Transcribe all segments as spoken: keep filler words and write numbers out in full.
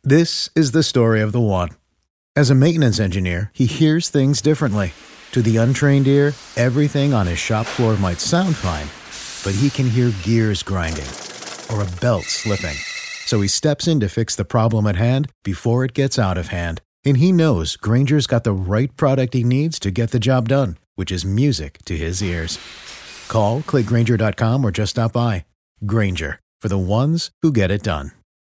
This is the story of the one. As a maintenance engineer, he hears things differently. To the untrained ear, everything on his shop floor might sound fine, but he can hear gears grinding or a belt slipping. So he steps in to fix the problem at hand before it gets out of hand. And he knows Grainger's got the right product he needs to get the job done, which is music to his ears. Call, click Grainger dot com, or just stop by. Grainger, for the ones who get it done.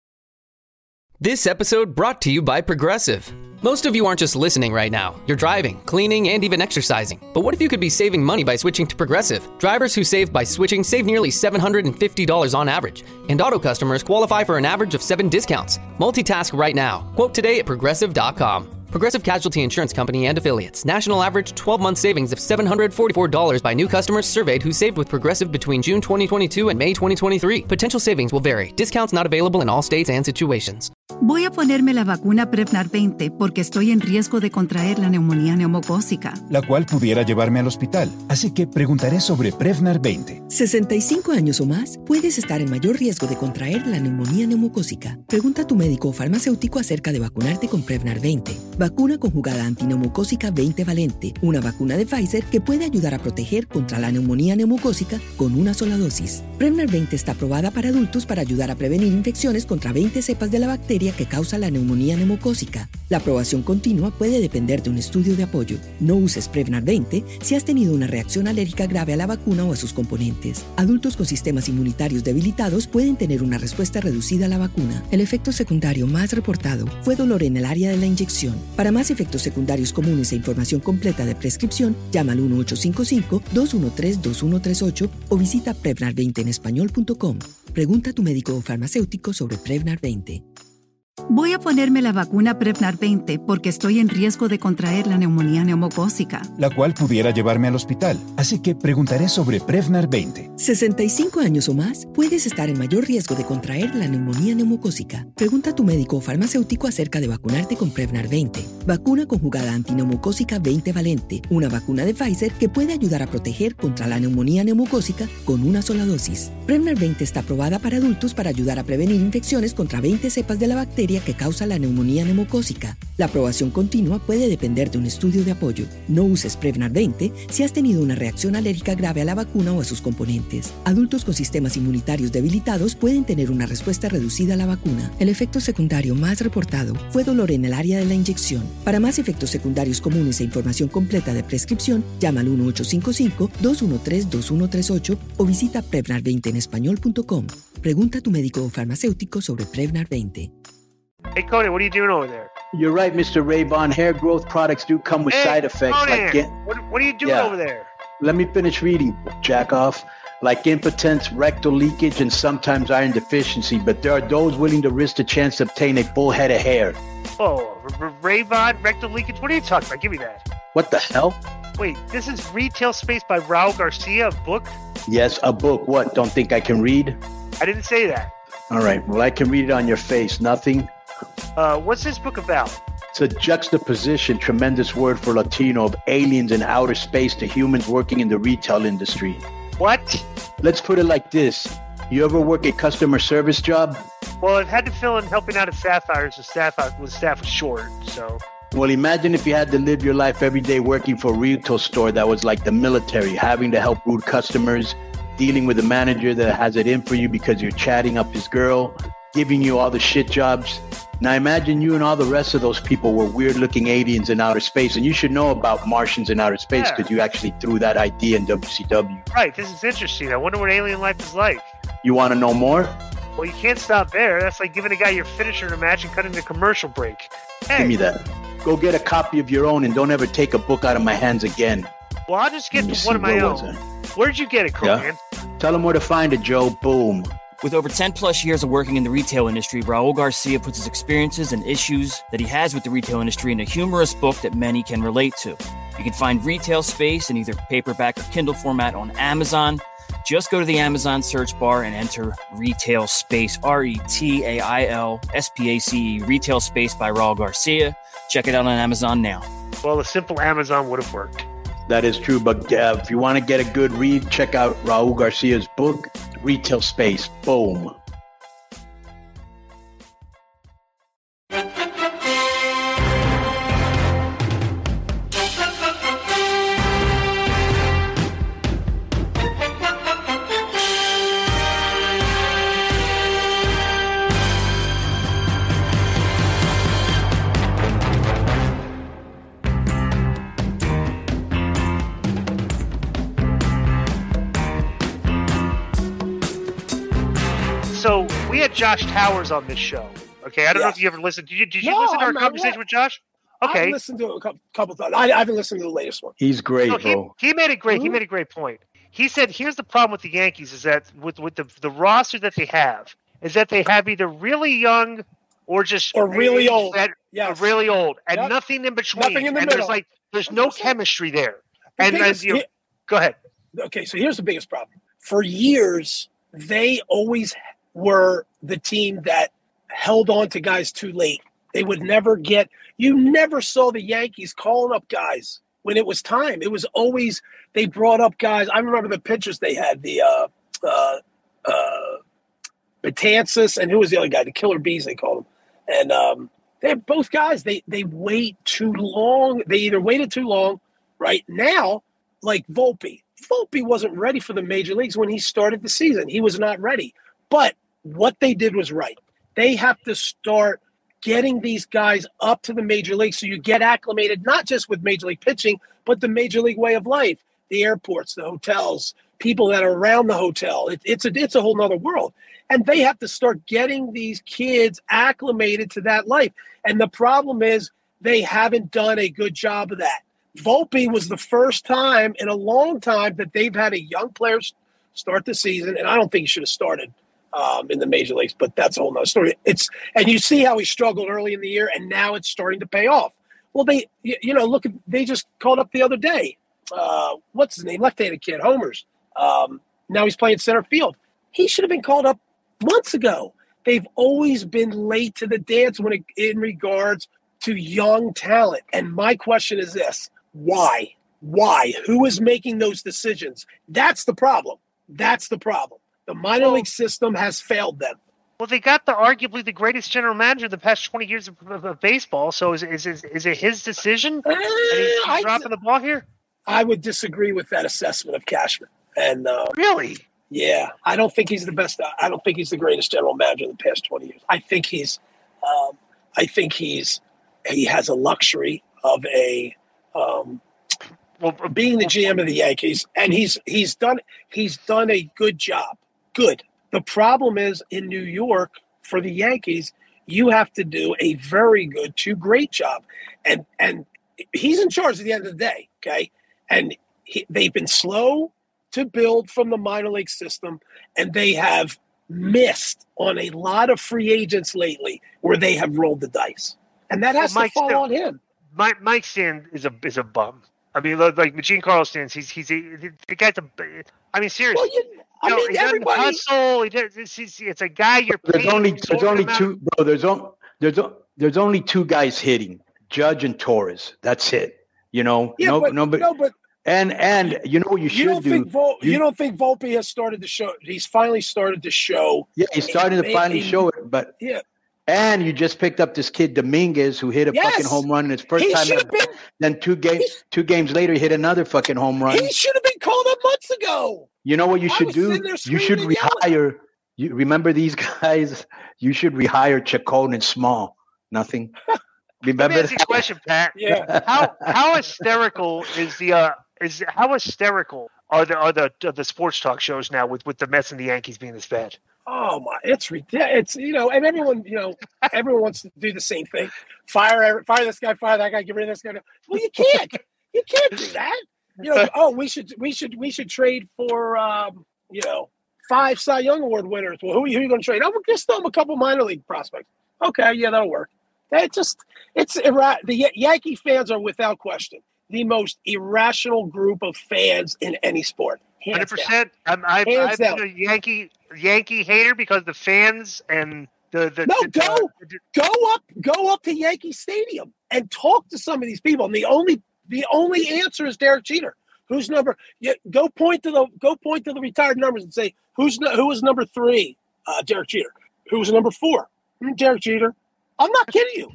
This episode brought to you by Progressive. Most of you aren't just listening right now. You're driving, cleaning, and even exercising. But what if you could be saving money by switching to Progressive? Drivers who save by switching save nearly seven hundred fifty dollars on average. And auto customers qualify for an average of seven discounts. Multitask right now. Quote today at Progressive dot com. Progressive Casualty Insurance Company and Affiliates. National average twelve-month savings of seven hundred forty-four dollars by new customers surveyed who saved with Progressive between June twenty twenty-two and May twenty twenty-three. Potential savings will vary. Discounts not available in all states and situations. Voy a ponerme la vacuna Prevnar veinte porque estoy en riesgo de contraer la neumonía neumocócica, la cual pudiera llevarme al hospital. Así que preguntaré sobre Prevnar veinte. sesenta y cinco años o más, puedes estar en mayor riesgo de contraer la neumonía neumocócica. Pregunta a tu médico o farmacéutico acerca de vacunarte con Prevnar veinte. Vacuna conjugada antineumocócica veinte valente, una vacuna de Pfizer que puede ayudar a proteger contra la neumonía neumocócica con una sola dosis. Prevnar veinte está aprobada para adultos para ayudar a prevenir infecciones contra veinte cepas de la bacteria que causa la neumonía neumocócica. La aprobación continua puede depender de un estudio de apoyo. No uses Prevnar veinte si has tenido una reacción alérgica grave a la vacuna o a sus componentes. Adultos con sistemas inmunitarios debilitados pueden tener una respuesta reducida a la vacuna. El efecto secundario más reportado fue dolor en el área de la inyección. Para más efectos secundarios comunes e información completa de prescripción, llama al uno ocho cinco cinco, dos uno tres, dos uno tres ocho o visita prevnar veinte en español punto com. Pregunta a tu médico o farmacéutico sobre Prevnar veinte. Voy a ponerme la vacuna Prevnar veinte porque estoy en riesgo de contraer la neumonía neumocócica, la cual pudiera llevarme al hospital. Así que preguntaré sobre Prevnar veinte. sesenta y cinco años o más, puedes estar en mayor riesgo de contraer la neumonía neumocócica. Pregunta a tu médico o farmacéutico acerca de vacunarte con Prevnar veinte. Vacuna conjugada antineumocócica veinte valente, una vacuna de Pfizer que puede ayudar a proteger contra la neumonía neumocócica con una sola dosis. Prevnar veinte está aprobada para adultos para ayudar a prevenir infecciones contra veinte cepas de la bacteria que causa la neumonía neumocócica. La aprobación continua puede depender de un estudio de apoyo. No uses Prevnar veinte si has tenido una reacción alérgica grave a la vacuna o a sus componentes. Adultos con sistemas inmunitarios debilitados pueden tener una respuesta reducida a la vacuna. El efecto secundario más reportado fue dolor en el área de la inyección. Para más efectos secundarios comunes e información completa de prescripción, llama al uno ocho cinco cinco, dos uno tres, dos uno tres ocho o visita prevnar veinte en español punto com. Pregunta a tu médico o farmacéutico sobre Prevnar veinte. Hey, Conan, what are you doing over there? You're right, Mister Ray-Ban. Hair growth products do come with hey, side effects. Conan, like get, what, what are you doing yeah. over there? Let me finish reading, jack off. Like impotence, rectal leakage, and sometimes iron deficiency, but there are those willing to risk the chance to obtain a full head of hair. Oh, R- R- Ray-Ban, rectal leakage? What are you talking about? Give me that. What the hell? Wait, this is Retail Space by Raul Garcia, a book? Yes, a book. What, don't think I can read? I didn't say that. All right, well, I can read it on your face. Nothing? Uh, what's this book about? It's a juxtaposition, tremendous word for Latino, of aliens in outer space to humans working in the retail industry. What? Let's put it like this. You ever work a customer service job? Well, I've had to fill in helping out at Sapphires. The staff was staff was short, so. Well, imagine if you had to live your life every day working for a retail store that was like the military, having to help rude customers, dealing with a manager that has it in for you because you're chatting up his girl, giving you all the shit jobs. Now imagine you and all the rest of those people were weird-looking aliens in outer space, and you should know about Martians in outer space because yeah. you actually threw that idea in W C W. Right, this is interesting. I wonder what alien life is like. You want to know more? Well, you can't stop there. That's like giving a guy your finisher in a match and cutting the commercial break. Hey. Give me that. Go get a copy of your own and don't ever take a book out of my hands again. Well, I'll just get to one of my own. Where'd you get it, Conan? Yeah. Tell him where to find it, Joe. Boom. With over ten plus years of working in the retail industry, Raul Garcia puts his experiences and issues that he has with the retail industry in a humorous book that many can relate to. You can find Retail Space in either paperback or Kindle format on Amazon. Just go to the Amazon search bar and enter Retail Space, R E T A I L S P A C E, Retail Space by Raul Garcia. Check it out on Amazon now. Well, a simple Amazon would have worked. That is true, but uh, if you want to get a good read, check out Raul Garcia's book, Retail Space. Boom. had Josh Towers on this show. Okay, I don't yes. know if you ever listened. Did you, did you no, listen to our I'm, conversation I'm, with Josh? Okay, I listened to a couple, couple times. I, I haven't listened to the latest one. He's great, so bro. He, he made a great. Mm-hmm. He made a great point. He said, "Here's the problem with the Yankees: is that with with the the roster that they have, is that they have either really young or just or really old, that, yes. or really old, and yep. nothing in between. Nothing in the and middle. There's like there's no chemistry there. The and biggest, and you know, go ahead. Okay, so here's the biggest problem. For years, they always were the team that held on to guys too late. They would never get – you never saw the Yankees calling up guys when it was time. It was always – they brought up guys. I remember the pitchers they had, the uh, uh, uh, Betances, and who was the other guy? The Killer Bees, they called him. And um, they're both guys. They they wait too long. They either waited too long, right? Now, like Volpe. Volpe wasn't ready for the major leagues when he started the season. He was not ready. But what they did was right. They have to start – getting these guys up to the major league so you get acclimated not just with major league pitching, but the major league way of life, the airports, the hotels, people that are around the hotel. It, it's a it's a whole nother world. And they have to start getting these kids acclimated to that life. And the problem is they haven't done a good job of that. Volpe was the first time in a long time that they've had a young player start the season, and I don't think he should have started Um, in the major leagues, but that's a whole nother story. It's and you see how he struggled early in the year, and now it's starting to pay off. Well, they, you, you know, look at they just called up the other day. Uh, what's his name? Left-handed kid, Homers. Um, now he's playing center field. He should have been called up months ago. They've always been late to the dance when it, in regards to young talent. And my question is this: why? Why? Who is making those decisions? That's the problem. That's the problem. The minor well, league system has failed them. Well, they got the arguably the greatest general manager in the past twenty years of, of, of baseball. So is is is, is it his decision? Uh, he's he's dropping the ball here. I would disagree with that assessment of Cashman. And uh, really, yeah, I don't think he's the best. I don't think he's the greatest general manager in the past twenty years. I think he's, um, I think he's, he has a luxury of a. Um, well, being the G M of the Yankees, and he's he's done he's done a good job. Good. The problem is in New York for the Yankees, you have to do a very good to great job. And and he's in charge at the end of the day, okay? And he, they've been slow to build from the minor league system, and they have missed on a lot of free agents lately where they have rolled the dice. And that has well, to fall Stan, on him. Mike, Mike Stan is a is a bum. I mean, like Giancarlo Stanton, he's he's a, the guy's a. I mean, seriously. Well, you, I no, mean, he everybody. Hustle. He does, it's, it's a guy you're. There's only there's only about. two, bro. There's only there's there's only two guys hitting, Judge and Torres. That's it. You know, yeah, no, but, no, but, no, but and and you know what you, you should don't do. Think Vol- you, you don't think Volpe has started to show? He's finally started to show. Yeah, he's starting a, to finally a, show it, but yeah. And you just picked up this kid Dominguez who hit a yes. fucking home run in his first he time. Ever. Been, then two games, two games later, he hit another fucking home run. He should have been called up months ago. You know what you should do? You should rehire. You remember these guys? You should rehire Chacon and Small. Nothing. Remember? Let me ask you a question, Pat. Yeah. How how hysterical is the uh is how hysterical are the are the are the sports talk shows now with, with the Mets and the Yankees being this bad? Oh my! It's it's you know, and everyone you know, everyone wants to do the same thing. Fire, fire this guy, fire that guy, get rid of this guy. Well, you can't. You can't do that. You know. Oh, we should, we should, we should trade for um, you know, five Cy Young Award winners. Well, who, who are you going to trade? Oh, we'll just throw them a couple minor league prospects. Okay, yeah, that'll work. It just, it's the Yankee fans are without question the most irrational group of fans in any sport. Hundred percent. I'm I've, I've been a Yankee Yankee hater because the fans and the the no the, go uh, the, go up go up to Yankee Stadium and talk to some of these people. And the only the only answer is Derek Jeter. Who's number? You, go point to the go point to the retired numbers and say who's who was number three? Uh, Derek Jeter. Who was number four? Hmm, Derek Jeter. I'm not kidding you.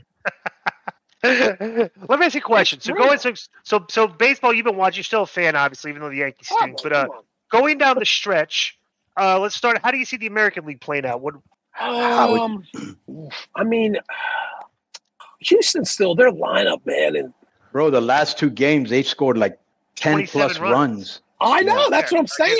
Let me ask you a question. So going so, so so baseball, you've been watching. You're still a fan, obviously, even though the Yankees stink. Oh, but uh, going down the stretch, uh, let's start. How do you see the American League playing out? What? Um, I mean, Houston still their lineup, man, and bro, the last two games they scored like ten plus runs. runs. I know. Yeah, that's what I'm saying.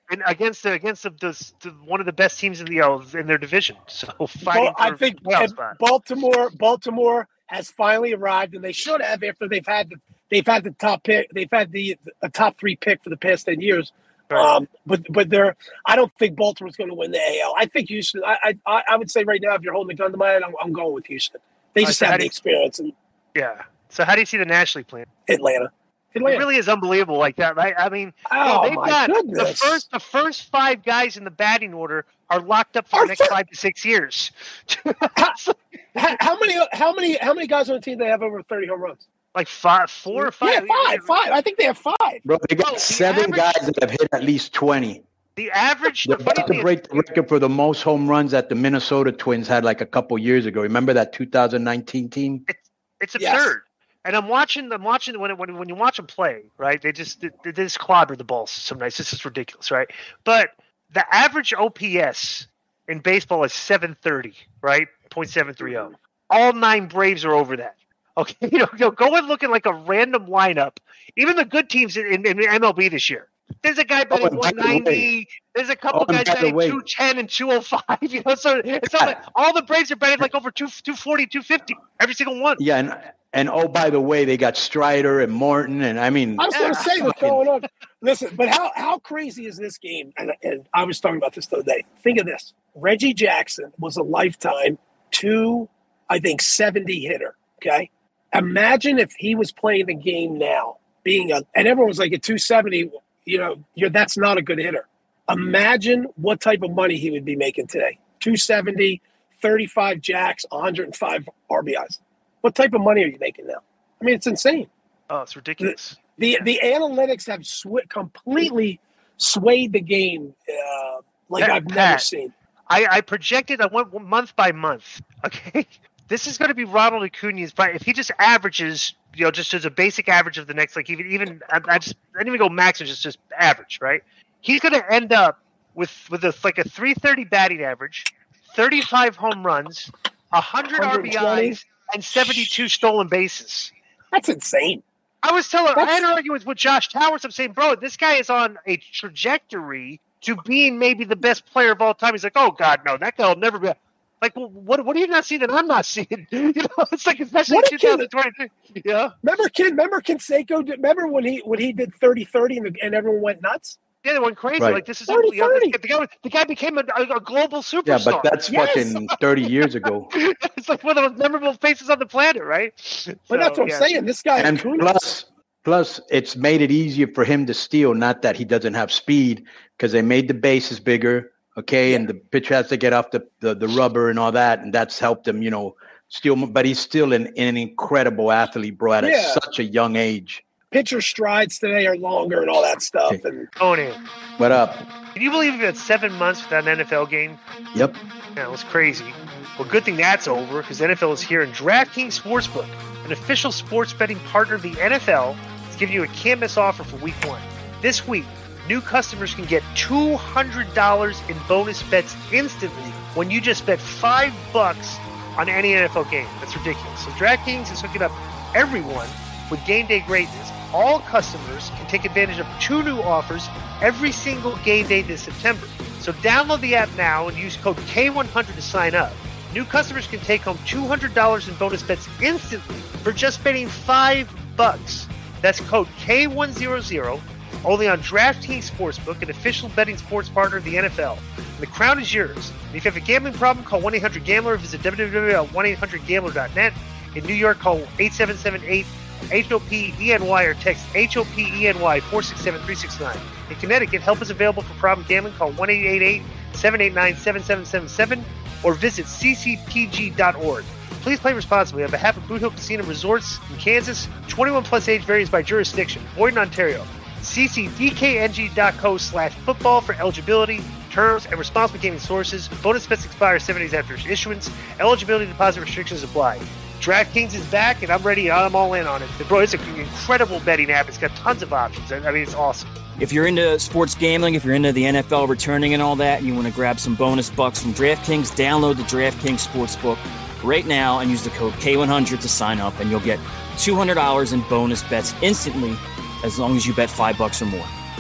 and against the against the, the, the one of the best teams in the you know, in their division. So fighting. Well, I for think playoff spot. Baltimore Baltimore has finally arrived, and they should have after they've had the, they've had the top pick, they've had the a top three pick for the past ten years. Right. Um, but but they're I don't think Baltimore's going to win the A L. I think Houston. I I I would say right now, if you're holding a gun to my head, I'm, I'm going with Houston. They just right, so have the you, experience. And yeah. So how do you see the nationally playing? Atlanta. Atlanta. It really is unbelievable like that, right? I mean, oh, they've my got goodness. the first the first five guys in the batting order are locked up for Our the next fir- five to six years. how, how, how many how many how many guys on the team they have over thirty home runs? Like five, four or five. Yeah, five, five. I think they have five. Bro, they got Bro, the seven average- guys that have hit at least twenty. The average. They're The funny about to thing break is, the record for the most home runs that the Minnesota Twins had like a couple years ago. Remember that two thousand nineteen team? it's Yes. absurd. And I'm watching. I'm watching when when when you watch them play, right? They just they, they just clobber the balls so nice. This is ridiculous, right? But the average O P S in baseball is seven thirty, right? point seven three zero. All nine Braves are over that. Okay, you know, you know, go and look at like a random lineup. Even the good teams in, in, in M L B this year. There's a guy Oh, betting and by one the way- ninety. There's a couple Oh, and guys by the betting way- two ten and two oh five. You know, so it's not like all the Braves are betting like over two forty, two fifty. Every single one. Yeah, and and oh, by the way, they got Strider and Morton, and I mean, I was going to say what's fucking- going on. Listen, but how how crazy is this game? And, and I was talking about this the other day. Think of this: Reggie Jackson was a lifetime two, I think, seventy hitter. Okay, imagine if he was playing the game now, being a, and everyone was like at two seventy. You know, you're that's not a good hitter. Imagine what type of money he would be making today: two seventy, thirty-five jacks, one hundred five R B Is. What type of money are you making now? I mean, it's insane. Oh, it's ridiculous. The the analytics have sw- completely swayed the game uh, like Pat, I've never Pat. seen. I, I projected. I went month by month. Okay, this is going to be Ronald Acuna's. But if he just averages, you know, just as a basic average of the next, like even even I, I just I didn't even go max, just just average, right? He's going to end up with with a like a three thirty batting average, thirty-five home runs, one hundred R B Is, and seventy-two stolen bases. That's insane. I was telling, I That's- had an argument with Josh Towers. I'm saying, bro, this guy is on a trajectory to being maybe the best player of all time. He's like, oh God, no, that guy will never be. Like, well, what what do you not see that I'm not seeing? You know, it's like especially What in a kid. twenty twenty-three. Yeah, Remember, kid. Remember, Canseco. Did, remember when he when he did thirty thirty and, and everyone went nuts. yeah, they went crazy. Right. Like this is thirty, you know, thirty. the, guy. The guy became a, a, a global superstar. yeah, but that's Yes. fucking thirty years ago. It's like one of the most memorable faces on the planet, right? But So, that's what yeah. I'm saying. This guy, And Acuna, plus, plus, it's made it easier for him to steal. Not that he doesn't have speed, because they made the bases bigger. Okay, and the pitcher has to get off the, the, the rubber and all that, and that's helped him, you know, steal. But he's still an, an incredible athlete, bro, at Yeah. such a young age. pitcher strides today are longer and all that stuff. And Tony, What up? can you believe we've had seven months without an N F L game? Yep. Yeah, it was crazy. Well, good thing that's over because the N F L is here, and DraftKings Sportsbook, an official sports betting partner of the N F L, is giving you a can't-miss offer for Week One. This week, new customers can get two hundred dollars in bonus bets instantly when you just bet five bucks on any N F L game. That's ridiculous. So DraftKings is hooking up everyone with game day greatness. All customers can take advantage of two new offers every single game day this September. So download the app now and use code K one hundred to sign up. New customers can take home two hundred dollars in bonus bets instantly for just betting five bucks. That's code K one hundred, only on DraftKings Sportsbook, an official betting sports partner of the N F L. And the crown is yours. And if you have a gambling problem, call one eight hundred gambler or visit w w w dot one eight hundred gambler dot net. In New York, call eight seven seven eight H O P E N Y or text H O P E N Y four six seven three six nine. In Connecticut, help is available for problem gambling. Call one eight eight eight seven eight nine seven seven seven seven or visit c c p g dot org. Please play responsibly. On behalf of Boot Hill Casino Resorts in Kansas, twenty-one plus age varies by jurisdiction. Void in Ontario. c c d k n g dot co slash football for eligibility, terms, and responsible gaming sources. Bonus bets expire seven days after issuance. Eligibility deposit restrictions apply. DraftKings is back, and I'm ready. I'm all in on it. Bro, it's an incredible betting app. It's got tons of options. I mean, it's awesome. If you're into sports gambling, if you're into the N F L returning and all that, and you want to grab some bonus bucks from DraftKings, download the DraftKings Sportsbook right now and use the code K one hundred to sign up, and you'll get two hundred dollars in bonus bets instantly as long as you bet five bucks or more.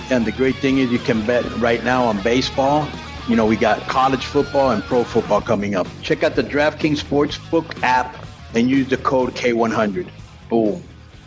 And the great thing is you can bet right now on baseball. You know, we got college football and pro football coming up. Check out the DraftKings Sportsbook app and use the code K one hundred. Boom.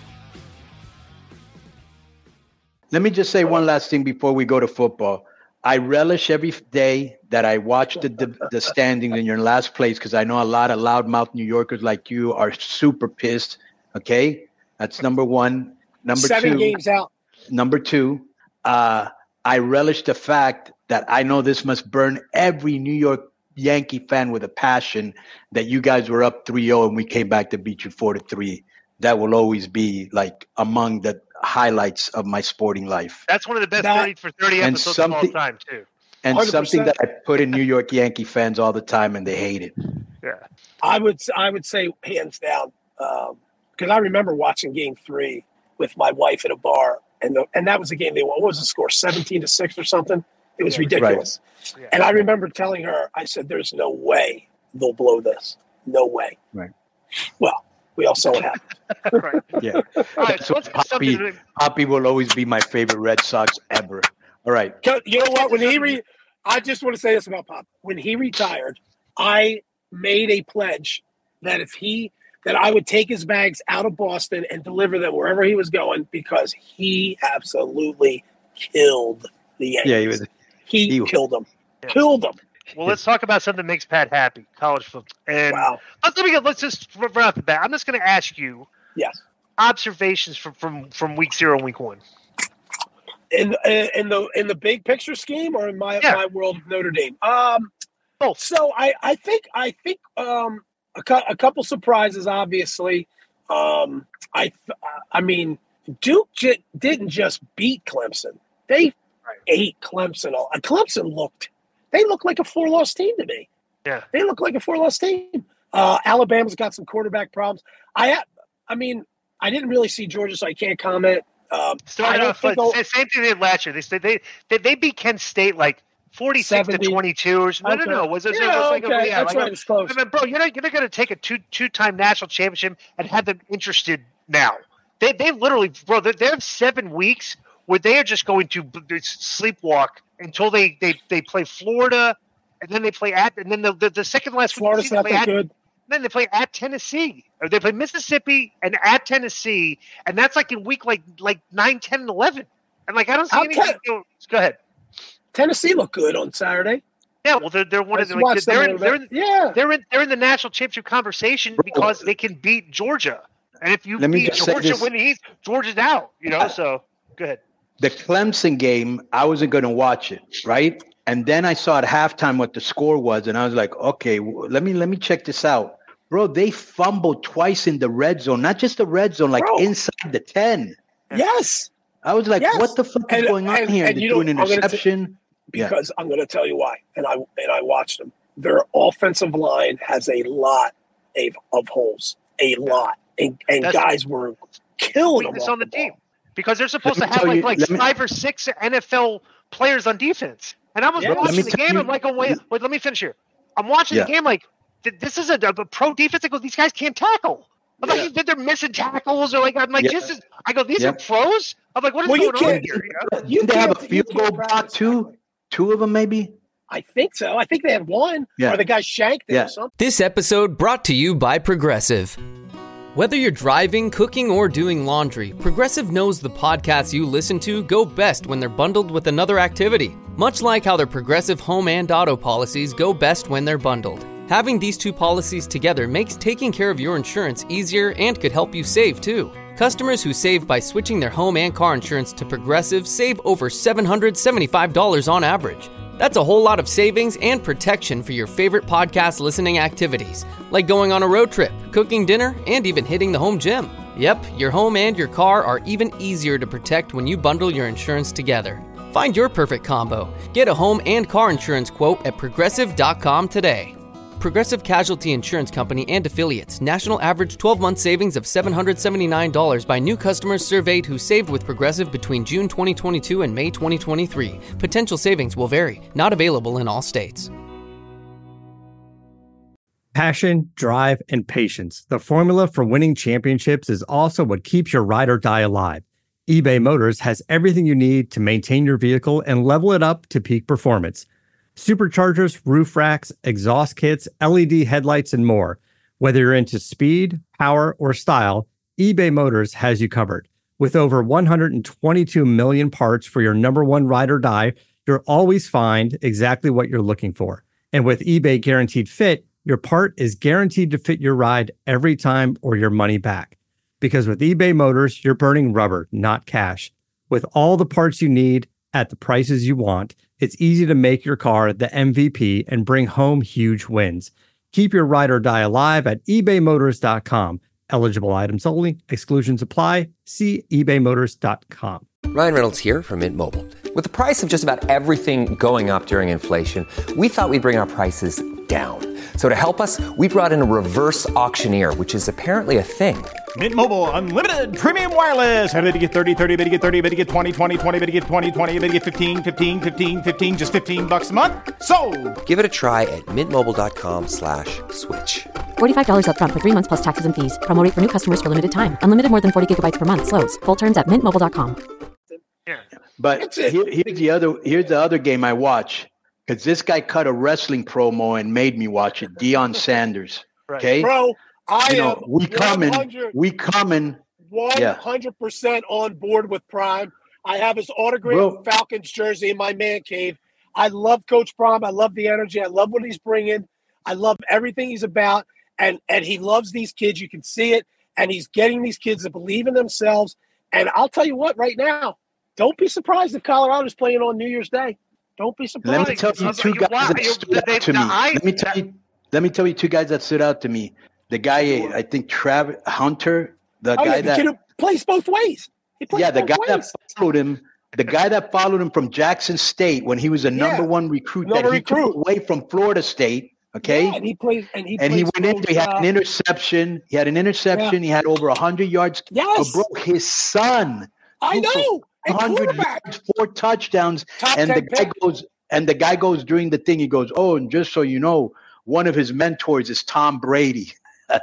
Let me just say one last thing before we go to football. I relish every day that I watch the the, the standings in your last place, because I know a lot of loudmouth New Yorkers like you are super pissed. Okay, that's number one. Number Seven two, games out. Number two, uh, I relish the fact that I know this must burn every New York Yankee fan with a passion that you guys were up three oh and we came back to beat you four to three. That will always be like among the highlights of my sporting life. That's one of the best That, thirty for thirty episodes of all time, too. And one hundred percent. something that I put in New York Yankee fans all the time, and they hate it. Yeah. I would I would say hands down, because um, I remember watching Game Three with my wife at a bar, and the, and that was a game they won. What was the score? Seventeen to six or something. It was Yeah, ridiculous. right. Yeah. And I remember telling her, I said, "There's no way they'll blow this. No way." Right. Well, we all saw what happened. Right. Yeah. All right, so So let's get Poppy, something. Poppy will always be my favorite Red Sox ever. All right. You know what? When he re- I just want to say this about Pop. When he retired, I made a pledge that if he that I would take his bags out of Boston and deliver them wherever he was going, because he absolutely killed the Yankees. Yeah, he was. He, he- killed them. Yeah. Killed them. Well, let's talk about something that makes Pat happy, college football. And Wow. let's, let me get, let's just right off the bat. I'm just going to ask you Yes. observations from, from, from week zero and week one. In in the in the big picture scheme, or in my Yeah. my world of Notre Dame. Um. Both. So I, I think I think um a, cu- a couple surprises, obviously. Um, I th- I mean Duke j- didn't just beat Clemson; they Right. ate Clemson. All Clemson looked they looked like a four loss team to me. Yeah. They look like a four loss team. Uh, Alabama's got some quarterback problems. I I mean I didn't really see Georgia, so I can't comment. Um, I Started don't off think like, they'll- same thing they did last year. They said they, they they beat Kent State like forty-six to seventy. twenty-two or something. No, no, no. Was it? Yeah, it was like okay. a, yeah, That's like right. a, It's close. I mean, bro, you're not you're not going to take a two two time national championship and have them interested now. They they literally, bro, they, they have seven weeks where they are just going to b- b- sleepwalk until they, they, they play Florida, and then they play at, and then the the, the second last week Florida's they not play that at, good. then they play at Tennessee, or they play Mississippi and at Tennessee, and that's like in week like like nine, ten, and eleven. And like I don't see How anything. ten- Go, go ahead. Tennessee looked good on Saturday. Yeah, well, they're they're one I of the just like, watched they're them a in, little they're in, bit. Yeah. they're in they're in the national championship conversation because they can beat Georgia, and if you Let me beat just say Georgia this. when the East, Georgia's out. You know, so go ahead. The Clemson game, I wasn't going to watch it, right? And then I saw at halftime what the score was, and I was like, okay, w- let me let me check this out. Bro, they fumbled twice in the red zone, not just the red zone, like Bro. inside the ten. Yes. I was like, Yes. what the fuck is And- going on and- here? and They you threw an know, I'm gonna t- interception. Yeah. Because I'm going to tell you why, and I and I watched them. Their offensive line has a lot of, of holes, a lot, and, and That's- guys were killing them Weakness off on the the team ball. because they're supposed Let to me have tell like you- like let me- five or six N F L players on defense. And I was Yeah, let watching me the tell game. you- I'm like, oh wait, wait, let me finish here. I'm watching Yeah. the game like th- this is a, a pro defense. I go, these guys can't tackle. I'm Yeah. like, they're missing tackles, or like I'm like, Yeah. this is. I go, these Yeah. are pros. I'm like, what is Well, you going on can't- here? You know? You Didn't they have a can't- you field can't goal block practice too? that way. Two of them, maybe? I think so. I think they had one. Yeah. Or the guy shanked it Yeah. or something. This episode brought to you by Progressive. Whether you're driving, cooking, or doing laundry, Progressive knows the podcasts you listen to go best when they're bundled with another activity. Much like how their Progressive home and auto policies go best when they're bundled. Having these two policies together makes taking care of your insurance easier and could help you save too. Customers who save by switching their home and car insurance to Progressive save over seven hundred seventy-five dollars on average. That's a whole lot of savings and protection for your favorite podcast listening activities, like going on a road trip, cooking dinner, and even hitting the home gym. Yep, your home and your car are even easier to protect when you bundle your insurance together. Find your perfect combo. Get a home and car insurance quote at progressive dot com today. Progressive Casualty Insurance Company and Affiliates. National average twelve-month savings of seven hundred seventy-nine dollars by new customers surveyed who saved with Progressive between June twenty twenty-two and May twenty twenty-three. Potential savings will vary. Not available in all states. Passion, drive, and patience. The formula for winning championships is also what keeps your ride or die alive. eBay Motors has everything you need to maintain your vehicle and level it up to peak performance. Superchargers, roof racks, exhaust kits, L E D headlights, and more. Whether you're into speed, power, or style, eBay Motors has you covered. With over one hundred twenty-two million parts for your number one ride or die, you'll always find exactly what you're looking for. And with eBay Guaranteed Fit, your part is guaranteed to fit your ride every time or your money back. Because with eBay Motors, you're burning rubber, not cash. With all the parts you need at the prices you want, it's easy to make your car the M V P and bring home huge wins. Keep your ride or die alive at ebay motors dot com. Eligible items only. Exclusions apply. See ebay motors dot com. Ryan Reynolds here from Mint Mobile. With the price of just about everything going up during inflation, we thought we'd bring our prices down. So to help us, we brought in a reverse auctioneer, which is apparently a thing. Mint Mobile Unlimited Premium Wireless. How to get thirty, thirty, how to get thirty, how to get twenty, twenty, twenty, how to get twenty, twenty, how to get fifteen, fifteen, fifteen, fifteen, just fifteen bucks a month? Sold! Give it a try at mintmobile.com slash switch. forty-five dollars up front for three months plus taxes and fees. Promo rate for new customers for limited time. Unlimited more than forty gigabytes per month. Slows full terms at mint mobile dot com. But here, here's the other here's the other game I watch, because this guy cut a wrestling promo and made me watch it. Deion Sanders. Okay, bro, I you know, am we coming, we coming. one hundred percent on board with Prime. I have his autographed Bro. Falcons jersey in my man cave. I love Coach Prime. I love the energy. I love what he's bringing. I love everything he's about. And, and he loves these kids. You can see it. And he's getting these kids to believe in themselves. And I'll tell you what, right now, don't be surprised if Colorado's playing on New Year's Day. Don't be surprised. Let me tell you two guys that stood out to me. Let me tell you, let me tell you two guys that stood out to me. The guy, I think Travis Hunter, the oh, guy yeah, the that kid who plays both ways. He plays yeah, the both guy ways. that followed him, the guy that followed him from Jackson State when he was a number Yeah. one recruit Number that he recruit. took away from Florida State. Okay, Yeah, and he plays, and he and he plays went in both, there. He had uh, an interception. He had an interception. He had over a hundred yards. Yes. But bro, his son. I threw for know. And hundred quarterback. yards, four touchdowns, Top and the ten guy pick. goes. And the guy goes during the thing. He goes, "Oh, and just so you know, one of his mentors is Tom Brady."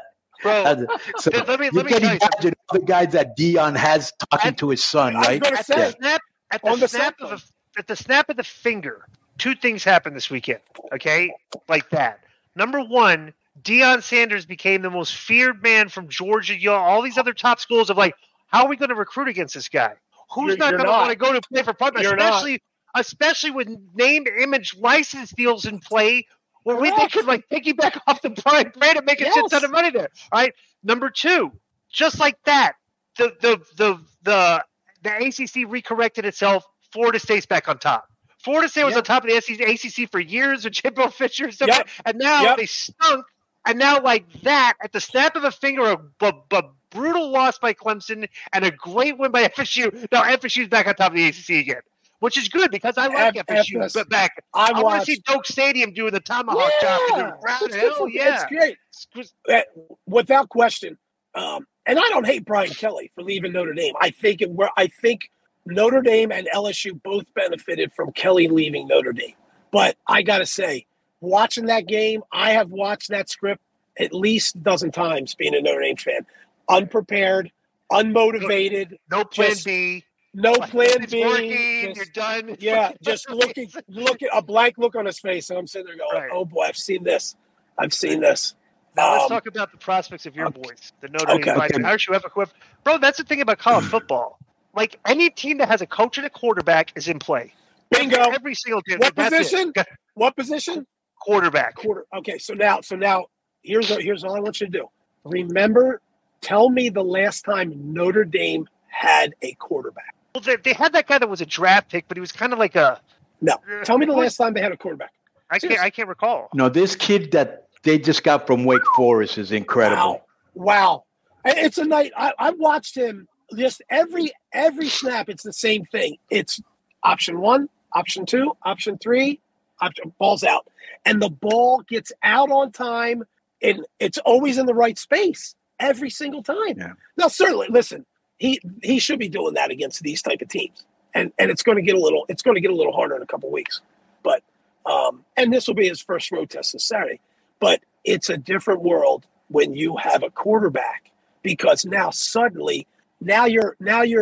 Bro, so let me you let me can tell you imagine all the guys that Dion has talking At- to his son, I was right? gonna at say, the snap at the on the snap cell of a, at the snap of the finger, two things happened this weekend. Okay, like that. Number one, Deion Sanders became the most feared man from Georgia. You know, all these other top schools of like, how are we going to recruit against this guy? Who's You're- not you're going to not. want to go to play for Putnam, You're not. especially especially with name, image, license deals in play, where we they Correct. could like piggyback off the prime brand and make a shit Yes. ton of money there. All right. Number two, just like that, the the the the the A C C recorrected itself. Florida State's back on top. Florida State was Yep. on top of the A C C for years with Jimbo Fisher and stuff, Yep. like that, and now Yep. they stunk. And now, like that, at the snap of a finger, a, a, a brutal loss by Clemson and a great win by F S U. Now F S U's back on top of the A C C again, which is good because I like F- F S U. F S But back, I I, want watched- to see Doak Stadium doing the tomahawk chop in the crowd. it's good Hell for- yeah! It's great. Uh, Without question. Um, and I don't hate Brian Kelly for leaving Notre Dame. I think it were I think Notre Dame and L S U both benefited from Kelly leaving Notre Dame. But I gotta say, watching that game, I have watched that script at least a dozen times being a Notre Dame fan. Unprepared, unmotivated, No plan just- B. no Like, plan it's B. working. just- You're done. yeah, just looking, look at a blank look on his face, and I'm sitting there going, Right. "Oh boy, I've seen this. I've seen this." Now let's Um, talk about the prospects of your okay. boys, the Notre Okay. Dame Vikings. Okay. How should you ever quit? Bro, that's the thing about college football. Like any team that has a coach and a quarterback is in play. Bingo. Every single team. What That's it. position? What position? Quarterback. Quarter. Okay, so now, so now, here's here's all I want you to do. Remember, tell me the last time Notre Dame had a quarterback. Well, they, they had that guy that was a draft pick, but he was kind of like a. No, tell me the last time they had a quarterback. I can't. Seriously. I can't recall. No, this kid that they just got from Wake Forest is incredible. Wow, wow! And it's a night. I, I watched him just every every snap. It's the same thing. It's option one, option two, option three, option balls out, and the ball gets out on time, and it's always in the right space every single time. Yeah. Now, certainly, listen, he he should be doing that against these type of teams, and and it's going to get a little it's going to get a little harder in a couple weeks, but um, and this will be his first road test this Saturday, but it's a different world when you have a quarterback because now suddenly now you're now you're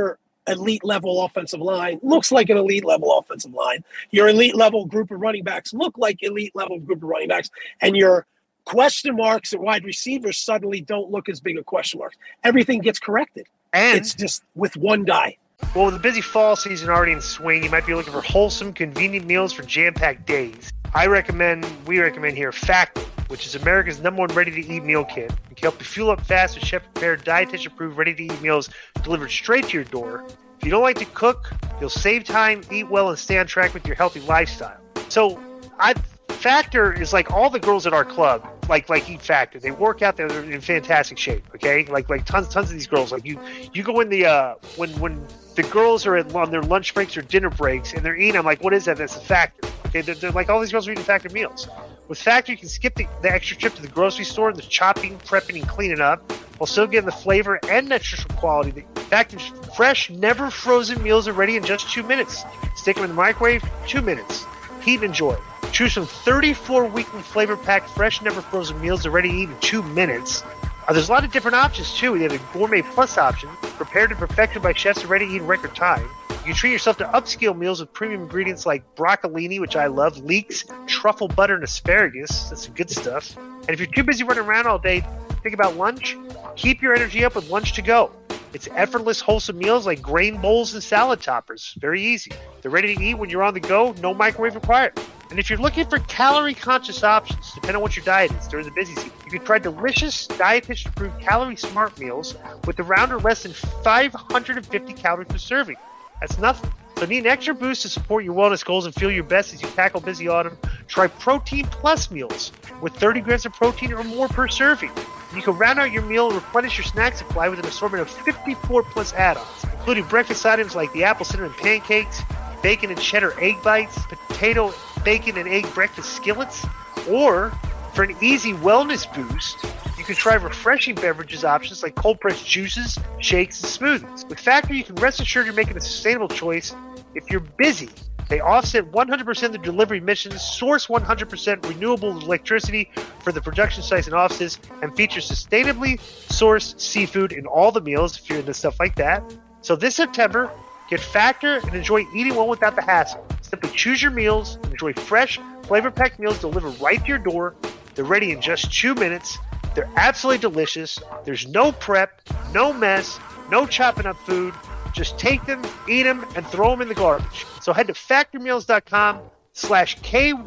elite level offensive line looks like an elite level offensive line. Your elite level group of running backs look like elite level group of running backs. And your question marks at wide receivers suddenly don't look as big a question marks. Everything gets corrected. And it's just with one guy. Well, with the busy fall season already in swing, you might be looking for wholesome, convenient meals for jam-packed days. I recommend, we recommend here, Factor, which is America's number one ready-to-eat meal kit. It can help you fuel up fast with chef-prepared, dietitian-approved, ready-to-eat meals delivered straight to your door. If you don't like to cook, you'll save time, eat well, and stay on track with your healthy lifestyle. So, I Factor is like all the girls at our club, like like eat Factor. They work out there; they're in fantastic shape. Okay, like like tons tons of these girls. Like you, you go in the uh, when when the girls are at, on their lunch breaks or dinner breaks and they're eating. I'm like, what is that? That's a Factor. Okay, they're, they're like all these girls are eating Factor meals. With Factor, you can skip the, the extra trip to the grocery store, the chopping, prepping, and cleaning up, while still getting the flavor and nutritional quality. The Factor's fresh, never frozen meals are ready in just two minutes. Stick them in the microwave, two minutes. Heat and enjoy. Choose from thirty-four weekly flavor-packed, fresh, never frozen meals that are ready to eat in two minutes. Uh, there's a lot of different options, too. We have a Gourmet Plus option, prepared and perfected by chefs who are ready to eat in record time. You treat yourself to upscale meals with premium ingredients like broccolini, which I love, leeks, truffle butter, and asparagus. That's some good stuff. And if you're too busy running around all day, think about lunch. Keep your energy up with Lunch to Go. It's effortless, wholesome meals like grain bowls and salad toppers. Very easy. They're ready to eat when you're on the go, no microwave required. And if you're looking for calorie-conscious options, depending on what your diet is during the busy season, you can try delicious, dietitian-approved calorie-smart meals with around or less than five hundred fifty calories per serving. That's nothing. So need an extra boost to support your wellness goals and feel your best as you tackle busy autumn? Try Protein Plus meals with thirty grams of protein or more per serving. You can round out your meal and replenish your snack supply with an assortment of fifty-four plus add-ons, including breakfast items like the apple cinnamon pancakes, bacon and cheddar egg bites, potato, bacon and egg breakfast skillets, or for an easy wellness boost, you can try refreshing beverages options like cold-pressed juices, shakes, and smoothies. With Factor, you can rest assured you're making a sustainable choice. If you're busy, they offset one hundred percent of the delivery emissions, source one hundred percent renewable electricity for the production sites and offices, and feature sustainably sourced seafood in all the meals if you're into stuff like that. So this September, get Factor and enjoy eating well without the hassle. Simply choose your meals and enjoy fresh, flavor-packed meals delivered right to your door. They're ready in just two minutes. They're absolutely delicious. There's no prep, no mess, no chopping up food. Just take them, eat them, and throw them in the garbage. So head to factormeals.com slash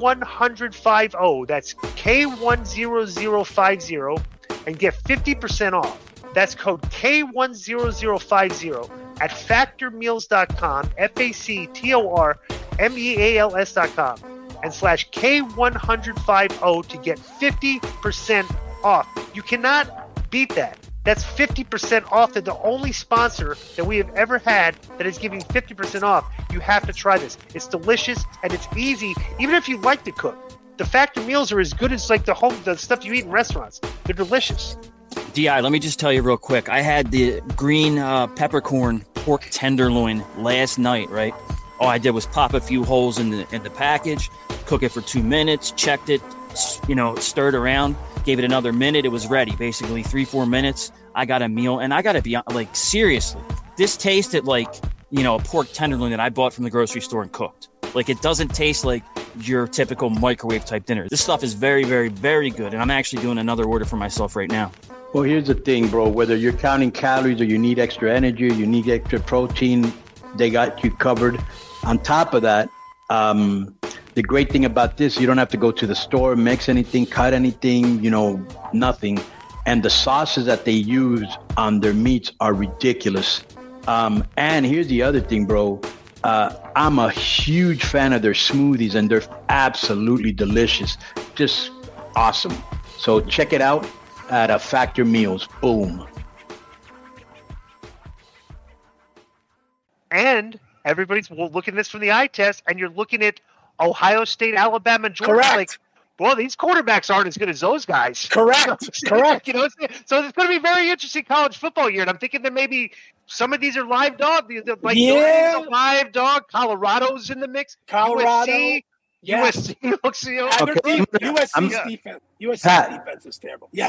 K1050. That's K one zero zero five zero and get fifty percent off. That's code K one zero zero five zero at factormeals.com, F A C T O R M E A L S dot com, and slash K one fifty to get fifty percent off. You cannot beat that. That's fifty percent off. They're the only sponsor that we have ever had that is giving fifty percent off. You have to try this. It's delicious and it's easy, even if you like to cook. The Factor meals are as good as like the home, the stuff you eat in restaurants. They're delicious. D I, let me just tell you real quick. I had the green uh, peppercorn pork tenderloin last night, right? All I did was pop a few holes in the in the package, cook it for two minutes, checked it, you know, stirred around, gave it another minute. It was ready. Basically, three, four minutes. I got a meal, and I got to be like, seriously, this tasted like, you know, a pork tenderloin that I bought from the grocery store and cooked. Like, it doesn't taste like your typical microwave type dinner. This stuff is very, very, very good, and I'm actually doing another order for myself right now. Well, here's the thing, bro. Whether you're counting calories or you need extra energy, you need extra protein, they got you covered. On top of that, um, the great thing about this, you don't have to go to the store, mix anything, cut anything, you know, nothing. And the sauces that they use on their meats are ridiculous. Um, and here's the other thing, bro. Uh, I'm a huge fan of their smoothies, and they're absolutely delicious. Just awesome. So check it out at a Factor Meals. Boom. And everybody's looking at this from the eye test, and you're looking at Ohio State, Alabama, Georgia. Correct. Like, well, these quarterbacks aren't as good as those guys. Correct. Correct. You know, so it's going to be very interesting college football year, and I'm thinking that maybe some of these are live dog. Like Yeah. a live dog. Colorado's in the mix. Colorado. U S C, Yeah. U S C looks, you know, And their Okay, deep- I'm- U S C's I'm- defense. U S C's Pat. defense is terrible. Yes.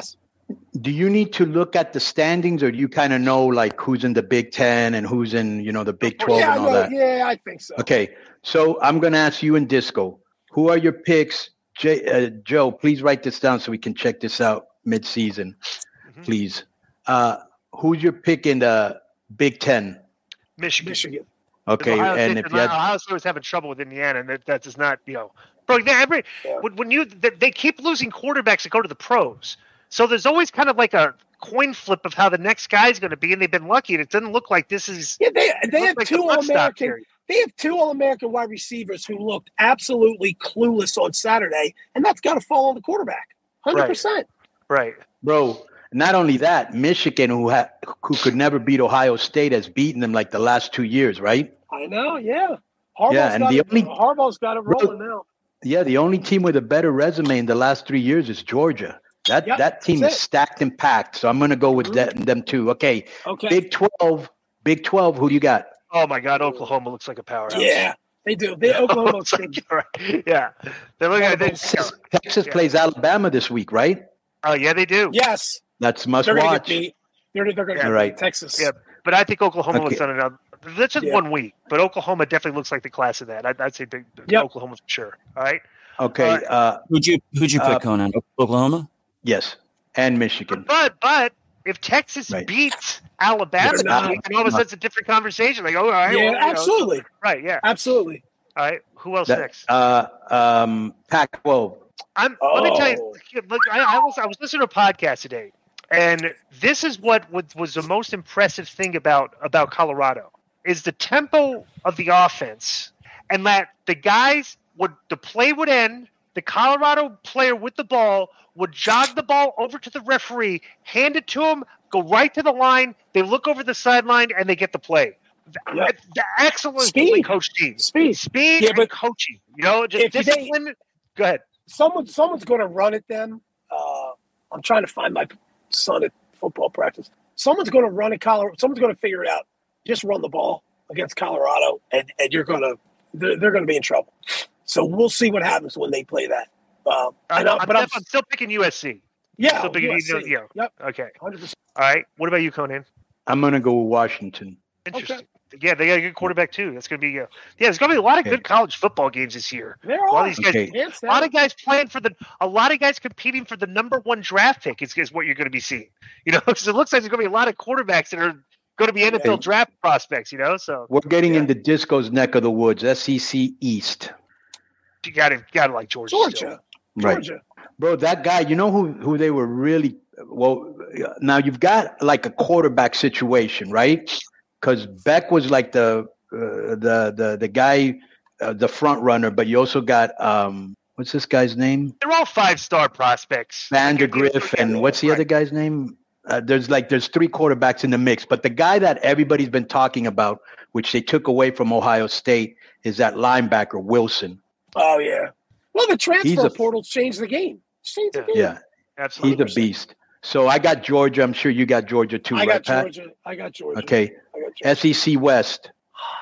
do you need to look at the standings, or do you kind of know like who's in the Big Ten and who's in, you know, the Big twelve yeah, and all no, that? Yeah, I think so. Okay, so I'm going to ask you and Disco, who are your picks? J- uh, Joe, please write this down so we can check this out mid-season, mm-hmm. please. Uh, who's your pick in the Big Ten? Michigan. Michigan. Okay, Ohio and State, if you had, Ohio State was having trouble with Indiana, and that, that does not, you know, bro. Every, yeah. when, when you they, they keep losing quarterbacks that go to the pros, so there's always kind of like a coin flip of how the next guy's going to be, and they've been lucky, and it doesn't look like this is. Yeah, they they have like two the All American. They have two All American wide receivers who looked absolutely clueless on Saturday, and that's got to fall on the quarterback, hundred right. percent. Right, bro. Not only that, Michigan, who ha- who could never beat Ohio State, has beaten them like the last two years, right? I know, yeah. Harbaugh's yeah, and got the it, only Harbaugh's got it rolling now. Yeah, the only team with a better resume in the last three years is Georgia. That yep, that team is stacked and packed. So I'm going to go with mm-hmm. that, them too. Okay. Okay. Big twelve. Big twelve. Who do you got? Oh my God, Oklahoma looks like a powerhouse. Yeah, they do. They Oklahoma looks good. Yeah, they're looking at Texas, Texas yeah. plays Alabama this week, right? Oh yeah, they do. Yes. That's must they're watch. Gonna get they're they're going to yeah, get right. Texas. Yeah, but I think Oklahoma okay. looks on another. That's just yeah. one week, but Oklahoma definitely looks like the class of that. I'd, I'd say big yep. Oklahoma for sure. All right. Okay. Uh, uh, who'd you who'd you pick, uh, Conan? Oklahoma? Yes, and Michigan. But but if Texas right. beats Alabama, then all of a sudden it's a different conversation. Like, oh, all right, yeah, well, absolutely, know, so, right, yeah, absolutely. All right, who else that, next? Uh, um, Pac twelve. I'm. Oh. Let me tell you. Look, I, I was I was listening to a podcast today, and this is what was, was the most impressive thing about about Colorado is the tempo of the offense, and that the guys would the play would end. The Colorado player with the ball would jog the ball over to the referee, hand it to him, go right to the line. They look over the sideline and they get the play. Yep. The excellent coach team. Speed. Speed yeah, and but coaching. You know, just discipline. They, go ahead. Someone, someone's going to run at them. Uh, I'm trying to find my son at football practice. Someone's going to run at Colorado. Someone's going to figure it out. Just run the ball against Colorado, and, and you're going to they're, they're going to be in trouble. So we'll see what happens when they play that. Uh, I'm, know, I'm, but I'm, I'm still picking U S C. Yeah, still picking U S C. You know, yeah. Yep. Okay. one hundred percent. All right. What about you, Conan? I'm going to go with Washington. Interesting. Okay. Yeah, they got a good quarterback too. That's going to be uh, yeah. There's going to be a lot of okay. good college football games this year. There a lot are. of these guys, okay. a lot of guys playing for the, a lot of guys competing for the number one draft pick is, is what you're going to be seeing. You know, because it looks like there's going to be a lot of quarterbacks that are going to be N F L yeah. draft prospects. You know, so we're getting yeah. into Disco's neck of the woods, S E C East. You got to got to like Georgia. Georgia. Still. Right. Georgia. Bro, that guy, you know who, who they were really well now you've got like a quarterback situation, right? Because Beck was like the uh, the the the guy, uh, the front runner, but you also got um what's this guy's name? They're all five star prospects. Vandergriff, and what's the right. other guy's name? Uh, there's like there's three quarterbacks in the mix, but the guy that everybody's been talking about, which they took away from Ohio State, is that linebacker Wilson. Oh yeah. Well, the transfer a, portal changed the game. Changed the game. Yeah, absolutely. He's a beast. So I got Georgia. I'm sure you got Georgia too, I right, got Pat? Georgia. I got Georgia. Okay. I got Georgia. S E C West.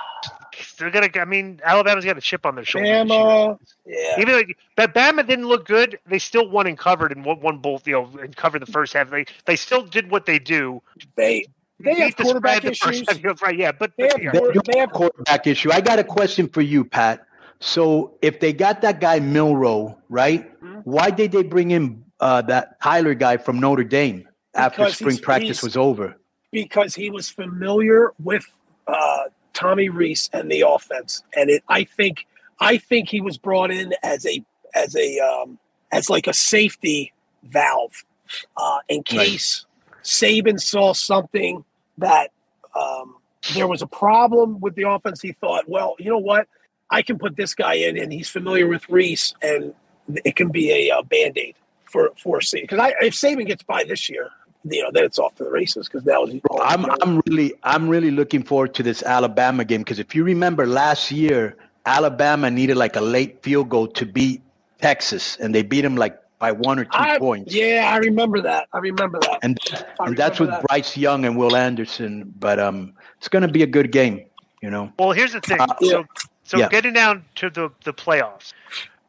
They're gonna. I mean, Alabama's got a chip on their shoulder. Bama, yeah. Even like, but Bama didn't look good. They still won and covered and won, won both. You know, and covered the first half. They they still did what they do. They they have the quarterback the issues. Half, right? Yeah, but they, but, have, yeah. quarter, they have quarterback issue. I got a question for you, Pat. So if they got that guy Milroe, right? Mm-hmm. Why did they bring in uh, that Tyler guy from Notre Dame after because spring practice was over? Because he was familiar with uh, Tommy Rees and the offense, and it. I think I think he was brought in as a as a um, as like a safety valve uh, in case right. Saban saw something that um, there was a problem with the offense. He thought, well, you know what? I can put this guy in, and he's familiar with Reese, and it can be a uh, Band-Aid for for Saban. Because if Saban gets by this year, you know, then it's off to the races. Because now he's I'm I'm really I'm really looking forward to this Alabama game because if you remember last year, Alabama needed like a late field goal to beat Texas, and they beat them like by one or two I, points. Yeah, I remember that. I remember that. And and that's with that. Bryce Young and Will Anderson. But um, it's going to be a good game. You know. Well, here's the thing. Uh, so. So yeah. getting down to the, the playoffs,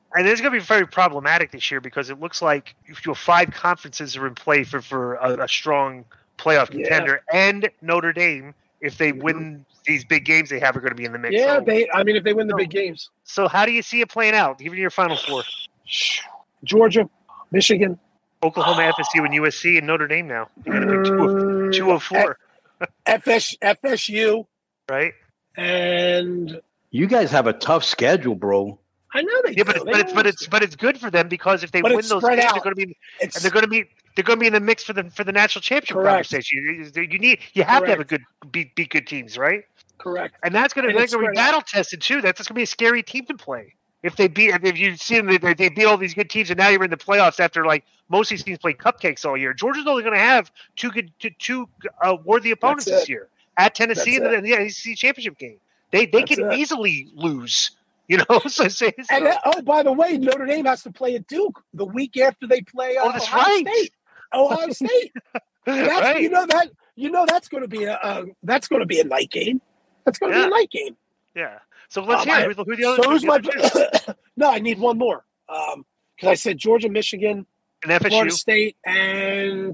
And it's going to be very problematic this year because it looks like if you have five conferences are in play for, for a, a strong playoff contender, yeah. and Notre Dame, if they mm-hmm. win these big games they have, are going to be in the mix. Yeah, so, they. I mean, if they win the so, big games. So how do you see it playing out? Give me your final four. Georgia, Michigan, Oklahoma, F S U, and U S C, and Notre Dame now. You got to pick two of, two of four. F S, F S U. Right. And you guys have a tough schedule, bro. I know they yeah, do. but it's, they but it's but it's but it's good for them because if they but win those games, out. they're going to be it's, and they're going to be they're going to be in the mix for the for the national championship correct. conversation. You, you need you have correct. to have a good beat beat good teams, right? Correct. And that's going to be battle tested too. That's going to be a scary team to play. If they beat, if you see them, they, they beat all these good teams, and now you're in the playoffs after like most of these teams play cupcakes all year. Georgia's only going to have two good, two, two uh, worthy opponents this year at Tennessee in the, in the A C C championship game. They they That's can it. easily lose, you know. so, so, and uh, oh, by the way, Notre Dame has to play at Duke the week after they play uh, oh, that's Ohio right. State. Ohio State. And that's right. you know that you know that's going to be a uh, that's going to be a night game. That's going to yeah. be a night game. Yeah. So let's um, hear I, who, who the other. So who's the my? other no, I need one more. Um, because I said Georgia, Michigan, and F S U, Florida State, and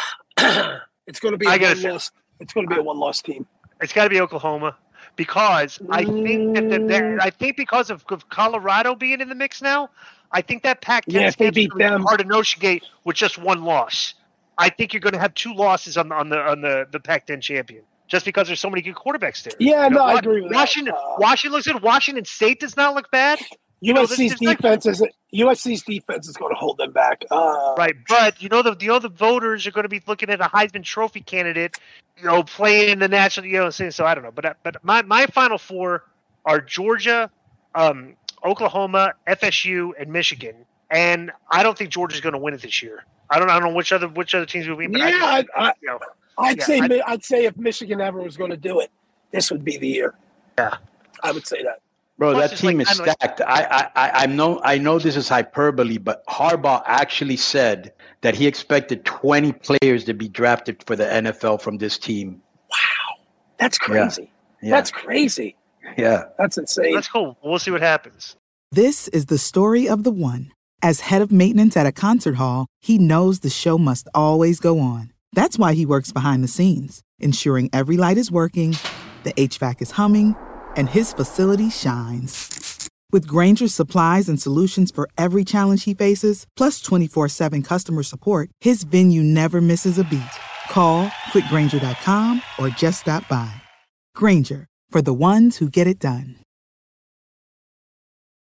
it's going to be a I gotta one say, loss. It's going to be a one loss team. It's got to be Oklahoma because I think that the, that I think because of, of Colorado being in the mix now, I think that Pac ten yeah, if they beat them hard to negotiate with just one loss. I think you're going to have two losses on the on the on the, the Pac ten champion. Just because there's so many good quarterbacks there. Yeah, you know, no, Washington, I agree with Washington, that. Uh, Washington looks good. Washington State does not look bad. U S C's you know, defense is U S C's defense is going to hold them back. Uh, right, but you know the you know the voters are going to be looking at a Heisman Trophy candidate, you know, playing in the national. You know, so I don't know, but but my, my final four are Georgia, um, Oklahoma, F S U, and Michigan, and I don't think Georgia's going to win it this year. I don't I don't know which other which other teams will win. But yeah, I, I, I, you know, I'd yeah, say I'd, I'd say if Michigan ever was going to do it, this would be the year. Yeah, I would say that. Bro, Plus, that team like, is stacked. Like, I, I, I know, I know this is hyperbole, but Harbaugh actually said that he expected twenty players to be drafted for the N F L from this team. Wow, that's crazy. Yeah. That's crazy. Yeah, that's insane. That's cool. We'll see what happens. This is the story of the one. As head of maintenance at a concert hall, he knows the show must always go on. That's why he works behind the scenes, ensuring every light is working, the H V A C is humming, and his facility shines. With Grainger's supplies and solutions for every challenge he faces, plus twenty-four seven customer support, his venue never misses a beat. Call quick grainger dot com or just stop by. Grainger, for the ones who get it done.